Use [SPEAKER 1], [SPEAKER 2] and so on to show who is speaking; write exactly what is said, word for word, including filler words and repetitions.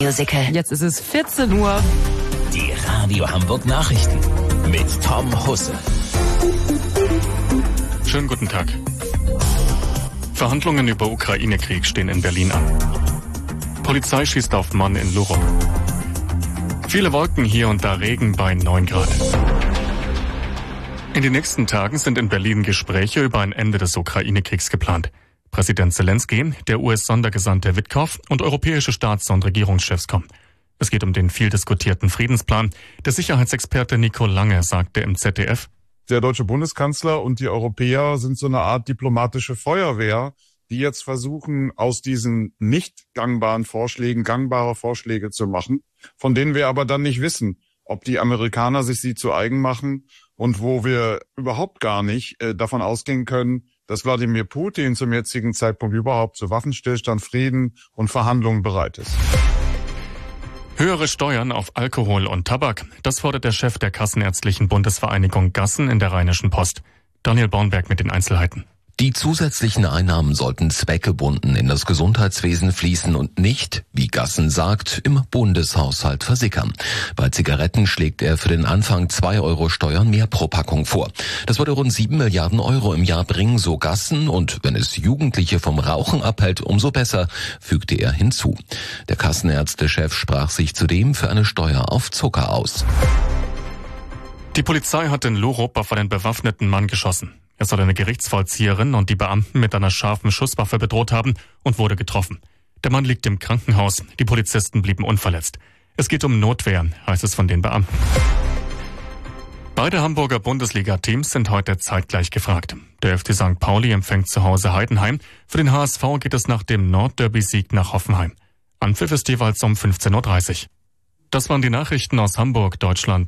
[SPEAKER 1] Musical.
[SPEAKER 2] Jetzt ist es vierzehn Uhr.
[SPEAKER 3] Die Radio Hamburg Nachrichten mit Tom Husse.
[SPEAKER 4] Schönen guten Tag. Verhandlungen über Ukraine-Krieg stehen in Berlin an. Polizei schießt auf Mann in Lurup. Viele Wolken, hier und da Regen bei neun Grad. In den nächsten Tagen sind in Berlin Gespräche über ein Ende des Ukraine-Kriegs geplant. Präsident Zelensky, der U S-Sondergesandte Witkow und europäische Staats- und Regierungschefs kommen. Es geht um den viel diskutierten Friedensplan. Der Sicherheitsexperte Nico Lange sagte im Z D F:
[SPEAKER 5] Der deutsche Bundeskanzler und die Europäer sind so eine Art diplomatische Feuerwehr, die jetzt versuchen, aus diesen nicht gangbaren Vorschlägen gangbare Vorschläge zu machen, von denen wir aber dann nicht wissen, ob die Amerikaner sich sie zu eigen machen und wo wir überhaupt gar nicht äh, davon ausgehen können, dass Wladimir Putin zum jetzigen Zeitpunkt überhaupt zu Waffenstillstand, Frieden und Verhandlungen bereit ist.
[SPEAKER 4] Höhere Steuern auf Alkohol und Tabak, das fordert der Chef der Kassenärztlichen Bundesvereinigung Gassen in der Rheinischen Post. Daniel Bornberg mit den Einzelheiten.
[SPEAKER 6] Die zusätzlichen Einnahmen sollten zweckgebunden in das Gesundheitswesen fließen und nicht, wie Gassen sagt, im Bundeshaushalt versickern. Bei Zigaretten schlägt er für den Anfang zwei Euro Steuern mehr pro Packung vor. Das würde rund sieben Milliarden Euro im Jahr bringen, so Gassen, und wenn es Jugendliche vom Rauchen abhält, umso besser, fügte er hinzu. Der Kassenärztechef sprach sich zudem für eine Steuer auf Zucker aus.
[SPEAKER 4] Die Polizei hat in Lurup auf einen bewaffneten Mann geschossen. Er soll eine Gerichtsvollzieherin und die Beamten mit einer scharfen Schusswaffe bedroht haben und wurde getroffen. Der Mann liegt im Krankenhaus, die Polizisten blieben unverletzt. Es geht um Notwehr, heißt es von den Beamten. Beide Hamburger Bundesliga-Teams sind heute zeitgleich gefragt. Der F C Sankt Pauli empfängt zu Hause Heidenheim. Für den H S V geht es nach dem Nordderby-Sieg nach Hoffenheim. Anpfiff ist jeweils um fünfzehn Uhr dreißig. Das waren die Nachrichten aus Hamburg, Deutschland